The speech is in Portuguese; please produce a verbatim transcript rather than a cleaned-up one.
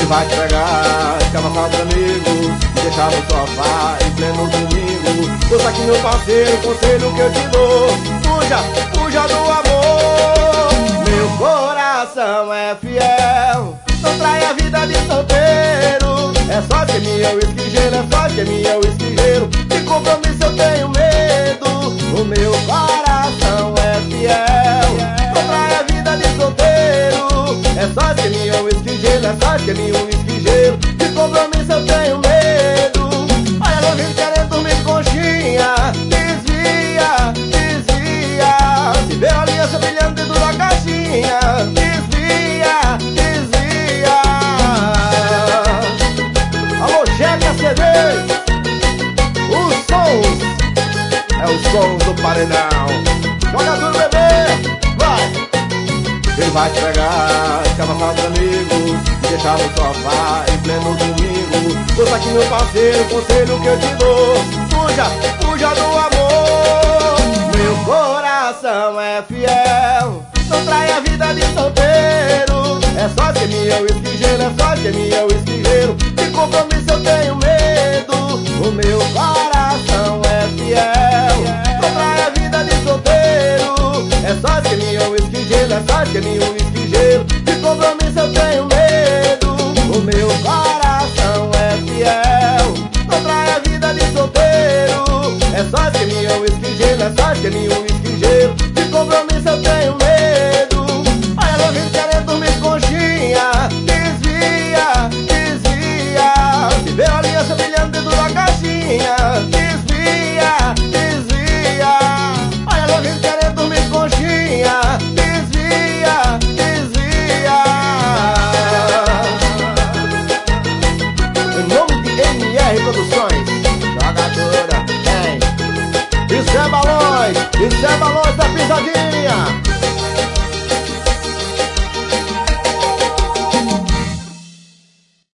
vai te pegar, escava com amigos, me deixar no sofá em pleno domingo. Ouça aqui meu parceiro, o conselho que eu te dou: fuja, fuja do amor. Meu coração é fiel, não trai a vida de solteiro. É só que minha whisky gelo, é só que minha whisky gelo. De compromisso eu tenho medo. O meu coração é fiel, não trai a vida de solteiro. É só que minha whisky gelo, é só que minha whisky gelo. De compromisso eu tenho medo. Olha ela vem querendo dormir conchinha. Desvia, desvia. Se vê a aliança brilhando dentro da caixinha. Desvia, desvia. Alô, Checa C D. Os sons, é os sons do paredão. Joga duro, bebê, vai. Ele vai te pegar, escava com os amigos, me deixar no sofá em pleno domingo. Ouça aqui meu parceiro, o conselho que eu te dou: fuja, fuja do amor. Meu coração é fiel, não trai a vida de solteiro. É só que minha whisky gelo, é só que minha whisky gelo. De compromisso eu tenho medo. O meu coração é fiel, não trai a vida de solteiro. É só que minha whisky gelo, é só que minha whisky gelo. De compromisso eu tenho medo. O meu coração é fiel, não trai a vida de solteiro. É só que minha whisky gelo, é só que minha whisky gelo. De compromisso eu tenho medo.